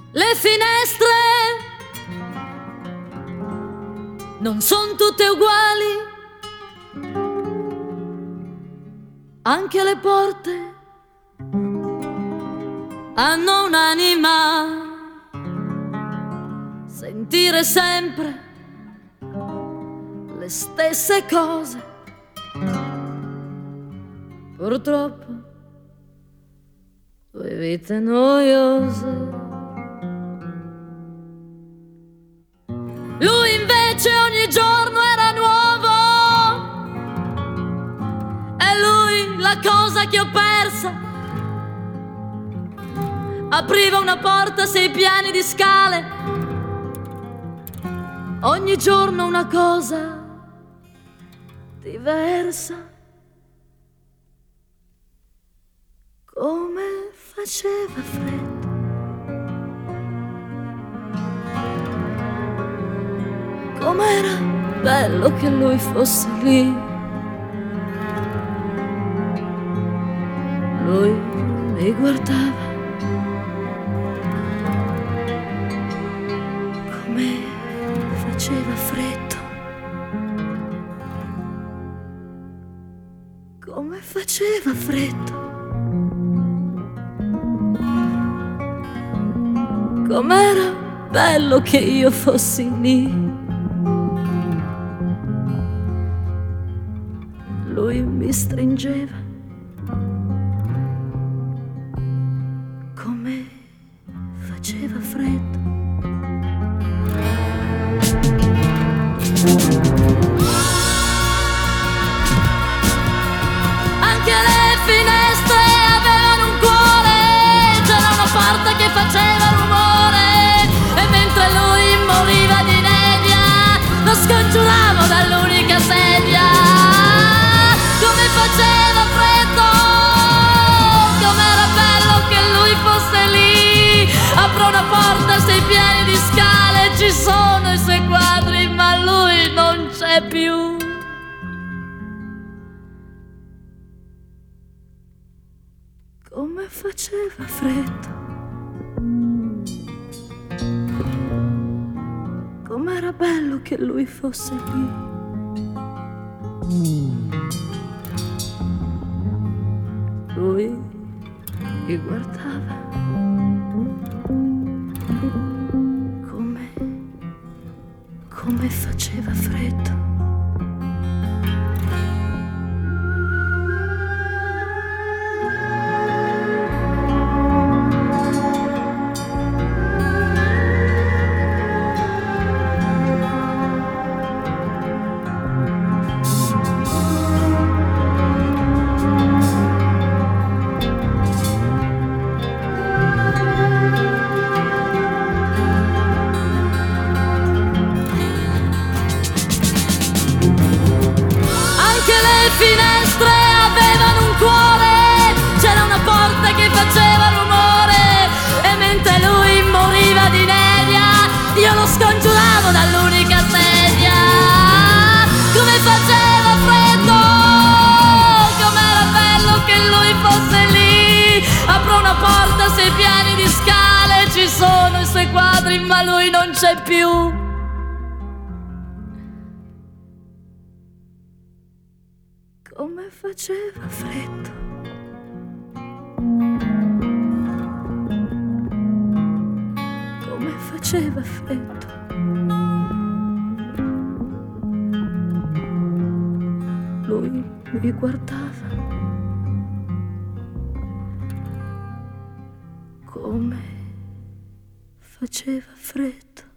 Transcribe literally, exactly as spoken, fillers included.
Le finestre non son tutte uguali, anche le porte hanno un'anima. Sentire sempre le stesse cose, purtroppo due vite noiose. Lui invece ogni giorno era nuovo, è lui la cosa che ho persa. Apriva una porta a sei piani di scale, ogni giorno una cosa diversa. Come faceva freddo, com'era bello che lui fosse lì. Lui mi guardava come faceva freddo, come faceva freddo, com'era bello che io fossi lì. Lui mi stringeva come faceva freddo. Anche le finestre avevano un cuore, c'era una porta che faceva rumore, e mentre lui moriva di inedia lo scongiuravo dall'unica sedia. Come faceva freddo, com'era bello che lui fosse lì. Apro una porta a sei piani di scale, ci sono i suoi quadri ma lui non c'è più. Come faceva freddo, com'era bello che lui fosse lì. Lui mi guardava come, come faceva freddo. Le finestre avevano un cuore, c'era una porta che faceva rumore, e mentre lui moriva di inedia io lo scongiuravo dall'unica sedia. Come faceva freddo, com'era bello che lui fosse lì. Apro una porta a sei piani di scale, ci sono i suoi quadri ma lui non c'è più. Come faceva freddo, come faceva freddo. Lui mi guardava come faceva freddo.